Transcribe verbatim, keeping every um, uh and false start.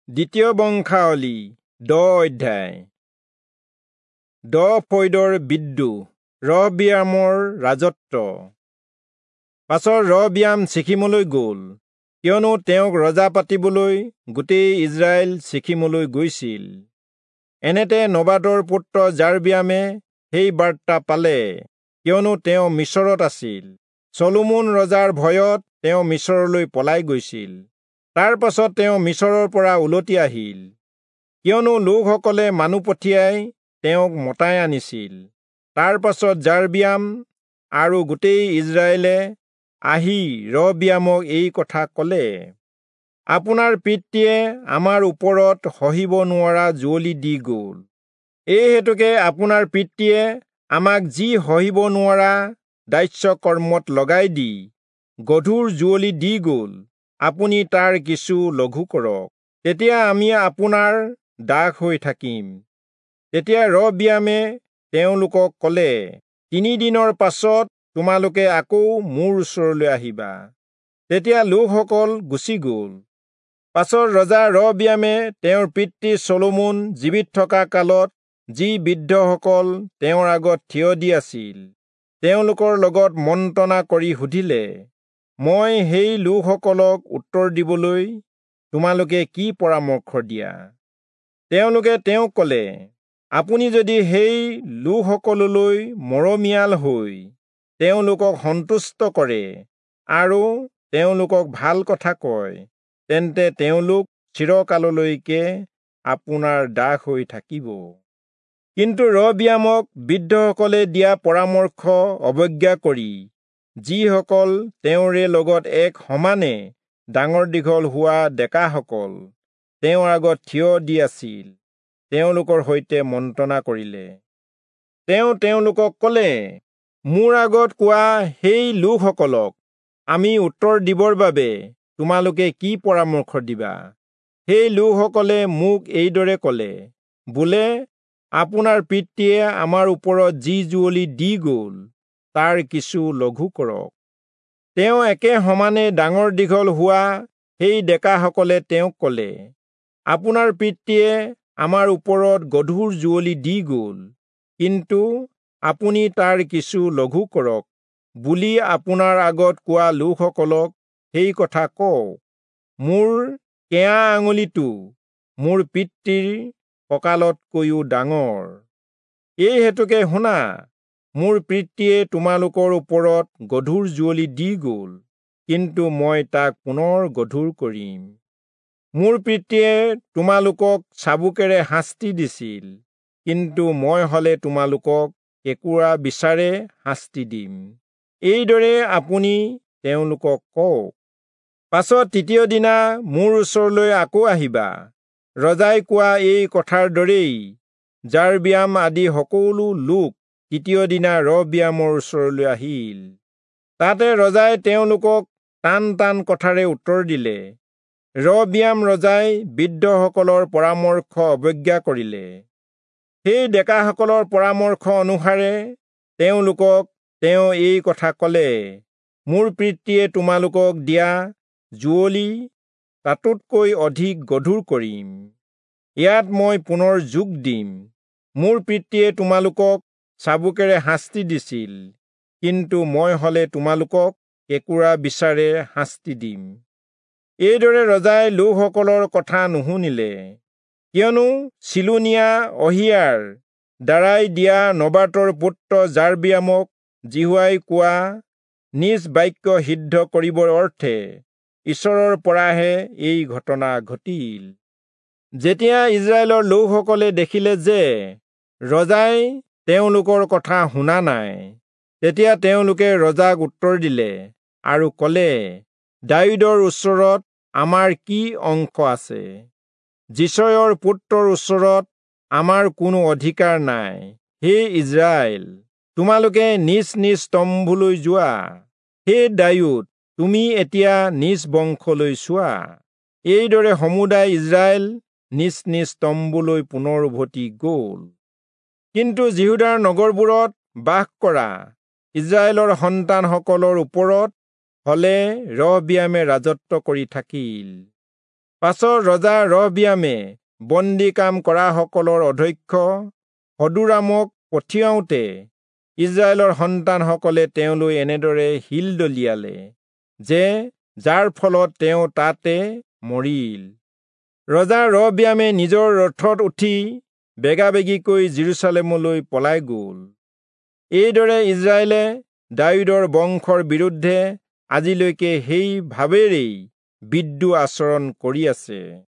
দ্বিতীয় বংশাৱলী দহ অধ্যায়। দহ ফৈদৰ বিদ্ৰোহ, ৰহবিয়ামৰ ৰাজত্ব। পাছত ৰহবিয়াম ছিকিমলৈ গ'ল, কিয়নো তেওঁক ৰজা পাতিবলৈ গোটেই ইজৰাইল ছিকিমলৈ গৈছিল। এনেতে নবাতৰ পুত্ৰ জাৰবিয়ামে সেই বাৰ্তা পালে, কিয়নো তেওঁ মিছৰত আছিল। চলোমন ৰজাৰ ভয়ত তেওঁ মিছৰলৈ পলাই গৈছিল। তাৰ পাছত তেওঁ মিছৰৰ পৰা উলটি আহিল, কিয়নো লোকসকলে মানুহ পঠিয়াই তেওঁক মতাই আনিছিল। তাৰ পাছত জাৰবিয়াম আৰু গোটেই ইজৰাইলে আহি ৰহবিয়ামক এই কথা ক'লে, আপোনাৰ পিতৃয়ে আমাৰ ওপৰত সহিব নোৱাৰা জুৱলি দি গ'ল। এই হেতুকে আপোনাৰ পিতৃয়ে আমাক যি সহিব নোৱাৰা দাস্য কৰ্মত লগাই দি গধুৰ জুৱলি দি গ'ল, আপুনি তাৰ কিছু লঘু কৰক, তেতিয়া আমি আপোনাৰ দাস হৈ থাকিম। তেতিয়া ৰহবিয়ামে তেওঁলোকক ক'লে, তিনিদিনৰ পাছত তোমালোকে আকৌ মোৰ ওচৰলৈ আহিবা। তেতিয়া লোকসকল গুচি গ'ল। পাছত ৰজা ৰহবিয়ামে তেওঁৰ পিতৃ চলোমন জীৱিত থকা কালত যি বৃদ্ধসকল তেওঁৰ আগত থিয় দি আছিল, তেওঁলোকৰ লগত মন্ত্ৰণা কৰি সুধিলে, মই সেই লোকসকলক উত্তৰ দিবলৈ তোমালোকে কি পৰামৰ্শ দিয়া? তেওঁলোকে তেওঁক ক'লে, আপুনি যদি সেই লোকসকললৈ মৰমীয়াল হৈ তেওঁলোকক সন্তুষ্ট কৰে আৰু তেওঁলোকক ভাল কথা কয়, তেন্তে তেওঁলোক চিৰকাললৈকে আপোনাৰ দাস হৈ থাকিব। কিন্তু ৰহবিয়ামক বৃদ্ধসকলে দিয়া পৰামৰ্শ অৱজ্ঞা কৰি যিসকল তেওঁৰে লগত এক সমানে ডাঙৰ দীঘল হোৱা ডেকাসকল তেওঁৰ আগত থিয় দি আছিল, তেওঁলোকৰ সৈতে মন্ত্ৰণা কৰিলে। তেওঁ তেওঁলোকক ক'লে, মোৰ আগত কোৱা সেই লোকসকলক আমি উত্তৰ দিবৰ বাবে তোমালোকে কি পৰামৰ্শ দিবা? সেই লোকসকলে মোক এইদৰে ক'লে, বোলে আপোনাৰ পিতৃয়ে আমাৰ ওপৰত যি জুৱলি দি গ'ল, তাৰ কিছু লঘু কৰক। তেওঁ একে সমানে ডাঙৰ দীঘল হোৱা সেই ডেকাসকলে তেওঁক ক'লে, আপোনাৰ পিতৃয়ে আমাৰ ওপৰত গধুৰ জুৱলি দি গ'ল, কিন্তু আপুনি তাৰ কিছু লঘু কৰক বুলি আপোনাৰ আগত কোৱা লোকসকলক সেই কথা কওক। মোৰ কেঁচা আঙুলিটো মোৰ পিতৃৰ কঁকালতকৈও ডাঙৰ। এই হেতুকে শুনা, মোৰ পিতৃয়ে তোমালোকৰ ওপৰত গধুৰ জুৱলি দি গ'ল, কিন্তু মই তাক পুনৰ গধুৰ কৰিম। মোৰ পিতৃয়ে তোমালোকক চাবুকেৰে শাস্তি দিছিল, কিন্তু মই হ'লে তোমালোকক কেঁকুৰা বিচাৰে শাস্তি দিম। এইদৰে আপুনি তেওঁলোকক কওক। পাছত তৃতীয় দিনা মোৰ ওচৰলৈ আকৌ আহিবা। ৰজাই কোৱা এই কথাৰ দৰেই জাৰবিয়াম আদি সকলো লোক তৃতীয় দিনা ৰহবিয়ামৰ ওচৰলৈ আহিল। তাতে ৰজাই তেওঁলোকক টান টান কথাৰে উত্তৰ দিলে। ৰহবিয়াম ৰজাই বৃদ্ধসকলৰ পৰামৰ্শ অৱজ্ঞা কৰিলে। সেই ডেকাসকলৰ পৰামৰ্শ অনুসাৰে তেওঁলোকক তেওঁ এই কথা ক'লে, মোৰ পিতৃয়ে তোমালোকক দিয়া জুৱলি তাতোতকৈ অধিক গধুৰ কৰিম। ইয়াত মই পুনৰ যোগ দিম। মোৰ পিতৃয়ে তোমালোকক চাবুকেৰে শাস্তি দিছিল, কিন্তু মই হ'লে তোমালোকক কেঁকুৰা বিচাৰে শাস্তি দিম। এইদৰে ৰজাই লোকসকলৰ কথা নুশুনিলে, কিয়নো চিলোনিয়া অহিয়াৰ দ্বাৰাই দিয়া নবাতৰ পুত্ৰ জাৰবিয়ামক জিহুৱাই কোৱা নিজ বাক্য সিদ্ধ কৰিবৰ অৰ্থে ঈশ্বৰৰ পৰাহে এই ঘটনা ঘটিল। যেতিয়া ইজৰাইলৰ লোকসকলে দেখিলে যে ৰজাই তেওঁলোকৰ কথা শুনা নাই, তেতিয়া তেওঁলোকে ৰজাক উত্তৰ দিলে আৰু ক'লে, দাৱীদৰ ওচৰত আমাৰ কি অংশ আছে? যিছয়ৰ পুত্ৰৰ ওচৰত আমাৰ কোনো অধিকাৰ নাই। হে ইজৰাইল, তোমালোকে নিজ নিজ তম্বুলৈ যোৱা। হে দাৱীদ, তুমি এতিয়া নিজ বংশলৈ চোৱা। এইদৰে সমুদায় ইজৰাইল নিজ নিজ তম্বুলৈ পুনৰ উভতি গ'ল। কিন্তু জিহুদাৰ নগৰবোৰত বাস কৰা ইজৰাইলৰ সন্তানসকলৰ ওপৰত হ'লে ৰহবিয়ামে ৰাজত্ব কৰি থাকিল। পাছৰ ৰজা ৰহবিয়ামে বন্দী কাম কৰাসকলৰ অধ্যক্ষ হদুৰামক পঠিয়াওঁতে ইজৰাইলৰ সন্তানসকলে তেওঁলৈ এনেদৰে শিল দলিয়ালে যে যাৰ ফলত তেওঁ তাতে মৰিল। ৰজা ৰহবিয়ামে নিজৰ ৰথত উঠি বেগাবেগিকৈ জেৰুজালেমলৈ পলাই গ'ল। এইদৰে ইজৰাইলে দাৱীদৰ বংশৰ বিৰুদ্ধে আজিলৈকে সেই ভাৱেৰেই বিদ্ৰোহ আচৰণ কৰি আছে।